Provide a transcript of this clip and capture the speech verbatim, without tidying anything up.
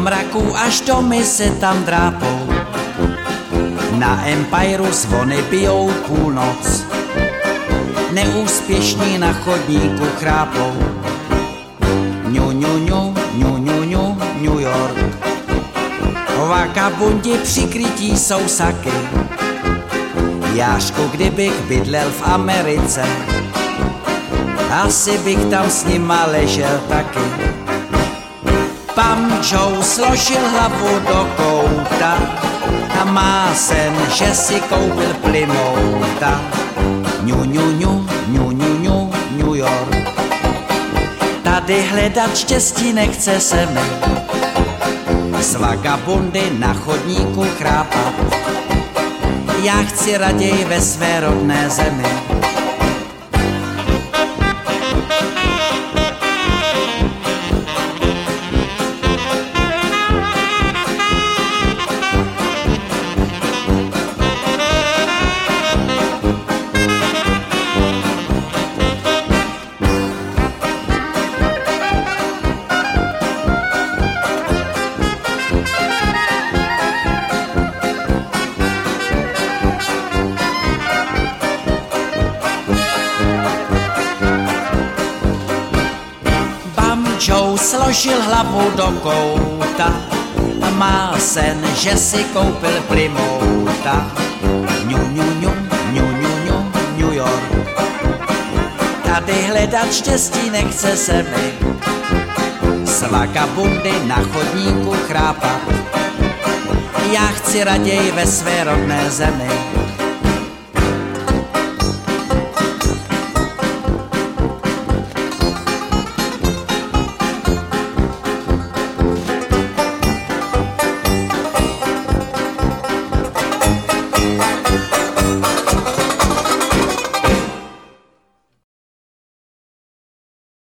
mraku až domy se tam drápou. Na Empireu zvony bijou půlnoc, neúspěšní na chodníku chrápou. Ňu, ňu, ňu, ňu, ňu, ňu, New York. Vagabundi přikrytí jsou saky. Jášku, kdybych bydlel v Americe, asi bych tam s nima ležel taky. Pan Joe složil hlavu do kouta a má sen, že si koupil Plymouta. Ňu, ňu, ňu, ňu, ňu, ňu, New York. Tady hledat štěstí nechce se mi, s vagabundy na chodníku chrápat. Já chci raději ve své rodné zemi. Joe složil hlavu do kouta a má sen, že si koupil Plymouta. Ňu, ňu, ňu, ňu, ňu, ňu, New York. Tady hledat štěstí nechce se mi, s vagabundy na chodníku chrápat. Já chci raději ve své rodné zemi. Bye.